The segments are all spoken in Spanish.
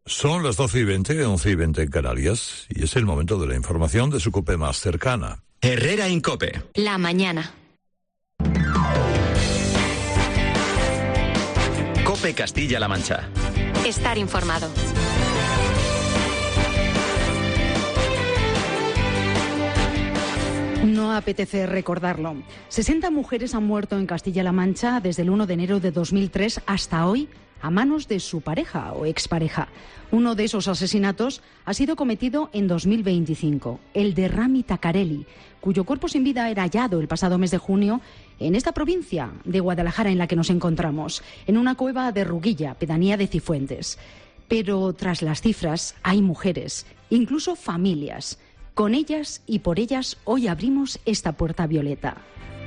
Son las 12:20, 11:20 en Canarias, y es el momento de la información de su COPE más cercana. Herrera en COPE. La mañana. COPE Castilla-La Mancha. Estar informado. No apetece recordarlo. 60 mujeres han muerto en Castilla-La Mancha desde el 1 de enero de 2003 hasta hoy a manos de su pareja o expareja. Uno de esos asesinatos ha sido cometido en 2025, el de Rami Tacarelli, cuyo cuerpo sin vida era hallado el pasado mes de junio en esta provincia de Guadalajara en la que nos encontramos, en una cueva de Ruguilla, pedanía de Cifuentes. Pero tras las cifras hay mujeres, incluso familias. Con ellas y por ellas hoy abrimos esta puerta violeta.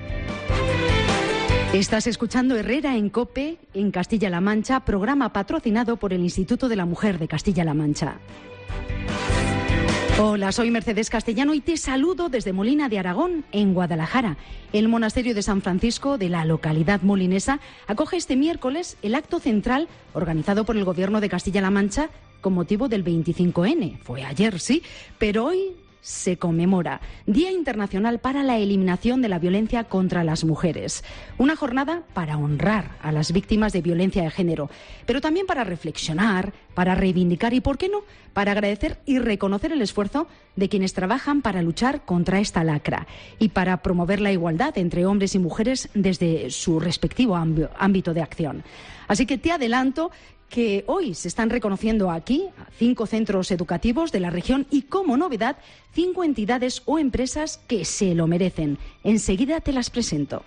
Estás escuchando Herrera en COPE, en Castilla-La Mancha, programa patrocinado por el Instituto de la Mujer de Castilla-La Mancha. Hola, soy Mercedes Castellano y te saludo desde Molina de Aragón, en Guadalajara. El monasterio de San Francisco de la localidad molinesa acoge este miércoles el acto central organizado por el Gobierno de Castilla-La Mancha con motivo del 25N. Fue ayer, sí, pero hoy se conmemora Día Internacional para la Eliminación de la Violencia contra las Mujeres. Una jornada para honrar a las víctimas de violencia de género, pero también para reflexionar, para reivindicar y, ¿por qué no?, para agradecer y reconocer el esfuerzo de quienes trabajan para luchar contra esta lacra y para promover la igualdad entre hombres y mujeres desde su respectivo ámbito de acción. Así que te adelanto que hoy se están reconociendo aquí a 5 centros educativos de la región y, como novedad, 5 entidades o empresas que se lo merecen. Enseguida te las presento.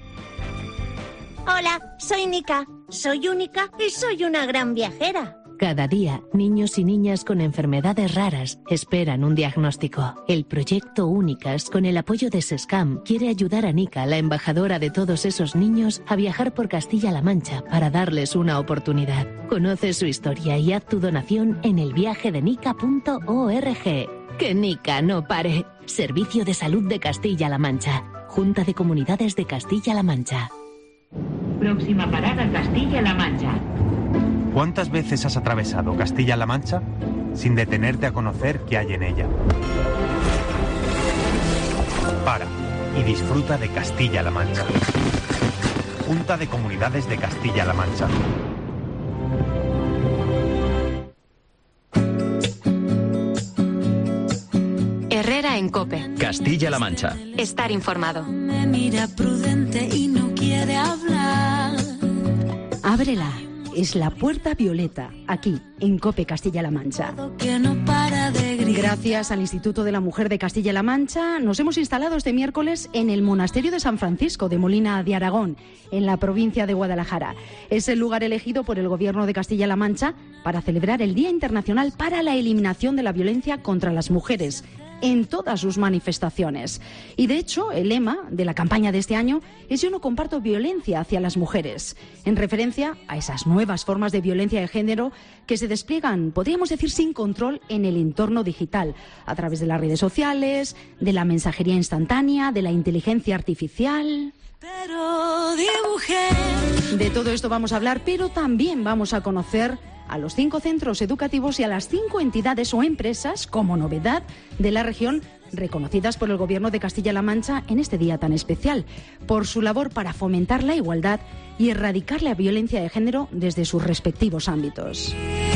Hola, soy Nika. Soy única y soy una gran viajera. Cada día, niños y niñas con enfermedades raras esperan un diagnóstico. El proyecto Únicas, con el apoyo de SESCAM, quiere ayudar a Nika, la embajadora de todos esos niños, a viajar por Castilla-La Mancha para darles una oportunidad. Conoce su historia y haz tu donación en elviajedenika.org. Que Nika no pare. Servicio de Salud de Castilla-La Mancha. Junta de Comunidades de Castilla-La Mancha. Próxima parada, Castilla-La Mancha. ¿Cuántas veces has atravesado Castilla-La Mancha sin detenerte a conocer qué hay en ella? Para y disfruta de Castilla-La Mancha. Junta de Comunidades de Castilla-La Mancha. Herrera en COPE. Castilla-La Mancha. Estar informado. Me mira prudente y no quiere hablar. Ábrela. Es la puerta violeta, aquí, en COPE Castilla-La Mancha. Gracias al Instituto de la Mujer de Castilla-La Mancha, nos hemos instalado este miércoles en el monasterio de San Francisco de Molina de Aragón, en la provincia de Guadalajara. Es el lugar elegido por el Gobierno de Castilla-La Mancha para celebrar el Día Internacional para la Eliminación de la Violencia contra las Mujeres, en todas sus manifestaciones. Y de hecho, el lema de la campaña de este año es "Yo no comparto violencia hacia las mujeres", en referencia a esas nuevas formas de violencia de género que se despliegan, podríamos decir, sin control en el entorno digital, a través de las redes sociales, de la mensajería instantánea, de la inteligencia artificial. Pero dibujé. De todo esto vamos a hablar, pero también vamos a conocer a los 5 centros educativos y a las 5 entidades o empresas, como novedad, de la región, reconocidas por el Gobierno de Castilla-La Mancha en este día tan especial, por su labor para fomentar la igualdad y erradicar la violencia de género desde sus respectivos ámbitos.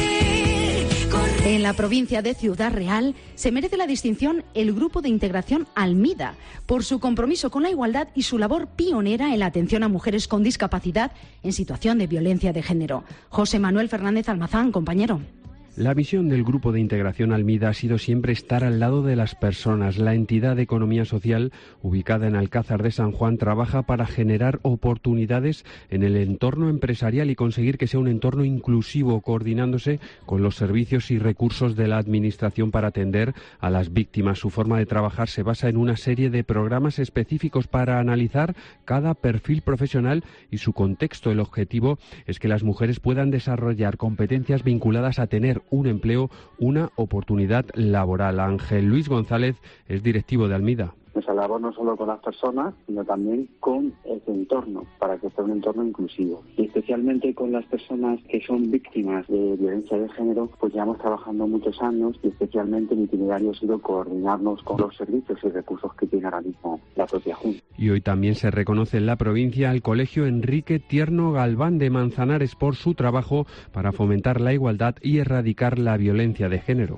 En la provincia de Ciudad Real se merece la distinción el Grupo de Integración Almida por su compromiso con la igualdad y su labor pionera en la atención a mujeres con discapacidad en situación de violencia de género. José Manuel Fernández Almazán, compañero. La misión del Grupo de Integración Almida ha sido siempre estar al lado de las personas. La entidad de economía social, ubicada en Alcázar de San Juan, trabaja para generar oportunidades en el entorno empresarial y conseguir que sea un entorno inclusivo, coordinándose con los servicios y recursos de la Administración para atender a las víctimas. Su forma de trabajar se basa en una serie de programas específicos para analizar cada perfil profesional y su contexto. El objetivo es que las mujeres puedan desarrollar competencias vinculadas a tener un empleo, una oportunidad laboral. Ángel Luis González es directivo de Almida. Nuestra labor no solo con las personas, sino también con ese entorno, para que sea un entorno inclusivo. Y especialmente con las personas que son víctimas de violencia de género, pues llevamos trabajando muchos años y especialmente mi itinerario ha sido coordinarnos con los servicios y recursos que tiene ahora mismo la propia Junta. Y hoy también se reconoce en la provincia al Colegio Enrique Tierno Galván de Manzanares por su trabajo para fomentar la igualdad y erradicar la violencia de género.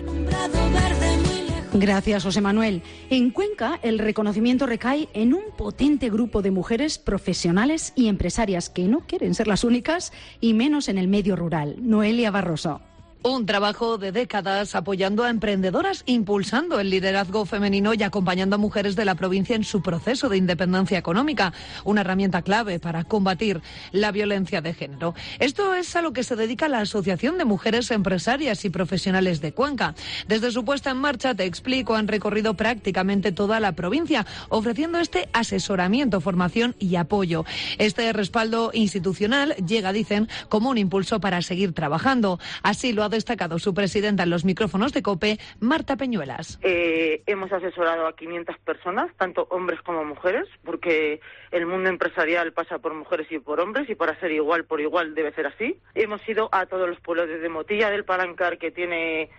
Gracias, José Manuel. En Cuenca, el reconocimiento recae en un potente grupo de mujeres profesionales y empresarias que no quieren ser las únicas y menos en el medio rural. Noelia Barroso. Un trabajo de décadas apoyando a emprendedoras, impulsando el liderazgo femenino y acompañando a mujeres de la provincia en su proceso de independencia económica, una herramienta clave para combatir la violencia de género. Esto es a lo que se dedica la Asociación de Mujeres Empresarias y Profesionales de Cuenca. Desde su puesta en marcha, Te Explico, han recorrido prácticamente toda la provincia, ofreciendo este asesoramiento, formación y apoyo. Este respaldo institucional llega, dicen, como un impulso para seguir trabajando. Así lo ha destacado su presidenta en los micrófonos de COPE, Marta Peñuelas. Hemos asesorado a 500 personas, tanto hombres como mujeres, porque el mundo empresarial pasa por mujeres y por hombres, y para ser igual por igual debe ser así. Hemos ido a todos los pueblos, desde Motilla del Palancar, que tiene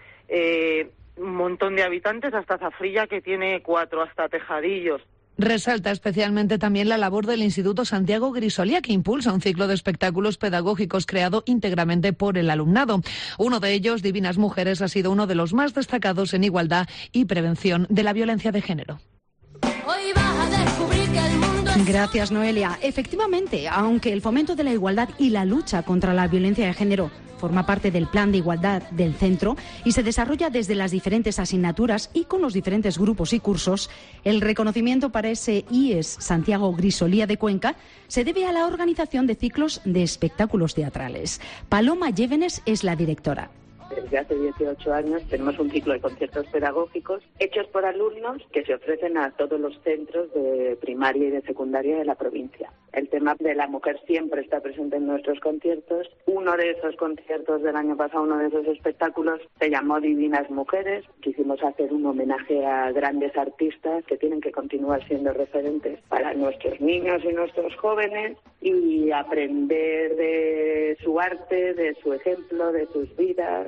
un montón de habitantes, hasta Zafrilla, que tiene 4, hasta Tejadillos. Resalta especialmente también la labor del Instituto Santiago Grisolía, que impulsa un ciclo de espectáculos pedagógicos creado íntegramente por el alumnado. Uno de ellos, Divinas Mujeres, ha sido uno de los más destacados en igualdad y prevención de la violencia de género. Hoy vas a descubrir que el mundo es... Gracias, Noelia. Efectivamente, aunque el fomento de la igualdad y la lucha contra la violencia de género forma parte del plan de igualdad del centro y se desarrolla desde las diferentes asignaturas y con los diferentes grupos y cursos, el reconocimiento para ese IES Santiago Grisolía de Cuenca se debe a la organización de ciclos de espectáculos teatrales. Paloma Llévenes es la directora. Desde hace 18 años tenemos un ciclo de conciertos pedagógicos hechos por alumnos que se ofrecen a todos los centros de primaria y de secundaria de la provincia. El tema de la mujer siempre está presente en nuestros conciertos. Uno de esos conciertos del año pasado, uno de esos espectáculos, se llamó Divinas Mujeres. Quisimos hacer un homenaje a grandes artistas que tienen que continuar siendo referentes para nuestros niños y nuestros jóvenes y aprender de su arte, de su ejemplo, de sus vidas.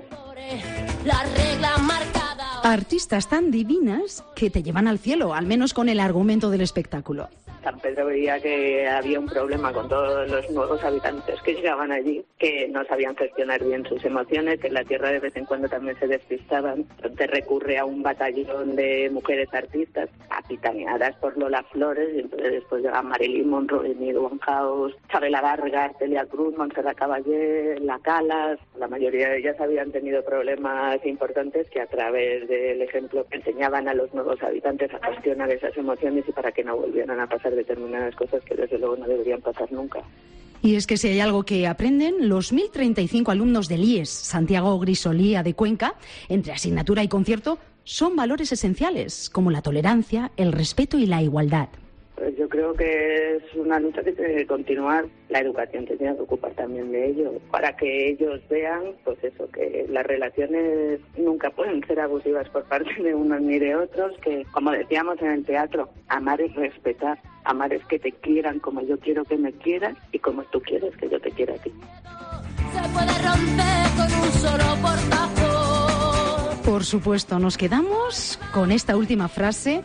La regla marcada. Artistas tan divinas que te llevan al cielo, al menos con el argumento del espectáculo. San Pedro veía que había un problema con todos los nuevos habitantes que llegaban allí, que no sabían gestionar bien sus emociones, que en la tierra de vez en cuando también se despistaban. Entonces recurre a un batallón de mujeres artistas, capitaneadas por Lola Flores, y entonces después llegan Marilyn Monroe, Amy Winehouse, Chabela Vargas, Celia Cruz, Montserrat Caballé, La Calas. La mayoría de ellas habían tenido problemas importantes que a través del ejemplo enseñaban a los nuevos habitantes a gestionar esas emociones y para que no volvieran a pasar determinadas cosas que desde luego no deberían pasar nunca. Y es que si hay algo que aprenden los 1.035 alumnos del IES Santiago Grisolía de Cuenca, entre asignatura y concierto, son valores esenciales como la tolerancia, el respeto y la igualdad. Pues yo creo que es una lucha que tiene que continuar. La educación se tiene que ocupar también de ello, para que ellos vean, pues eso, que las relaciones nunca pueden ser abusivas por parte de unos ni de otros, que, como decíamos en el teatro, amar es respetar, amar es que te quieran como yo quiero que me quieras y como tú quieres que yo te quiera a ti. Se puede romper con un solo portazo. Por supuesto, nos quedamos con esta última frase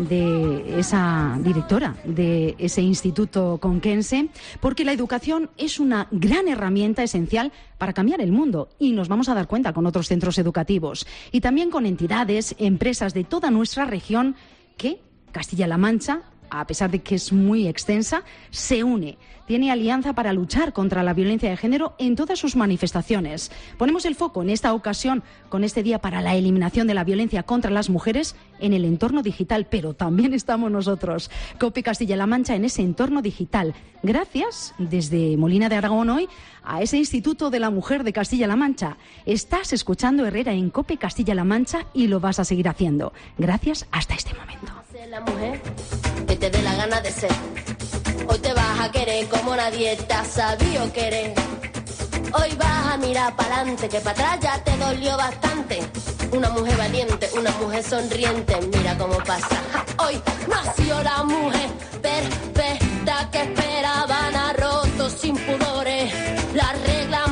de esa directora de ese instituto conquense, porque la educación es una gran herramienta esencial para cambiar el mundo y nos vamos a dar cuenta con otros centros educativos y también con entidades, empresas de toda nuestra región que Castilla-La Mancha, a pesar de que es muy extensa, se une. Tiene alianza para luchar contra la violencia de género en todas sus manifestaciones. Ponemos el foco en esta ocasión con este día para la eliminación de la violencia contra las mujeres en el entorno digital, pero también estamos nosotros, COPE Castilla-La Mancha, en ese entorno digital. Gracias, desde Molina de Aragón hoy, a ese Instituto de la Mujer de Castilla-La Mancha. Estás escuchando Herrera en COPE Castilla-La Mancha y lo vas a seguir haciendo. Gracias hasta este momento. La mujer que te dé la gana de ser. Hoy te vas a querer como nadie te ha sabido querer. Hoy vas a mirar para adelante, que para atrás ya te dolió bastante. Una mujer valiente, una mujer sonriente, mira cómo pasa. Hoy nació la mujer perfecta que esperaban a rotos sin pudores. La regla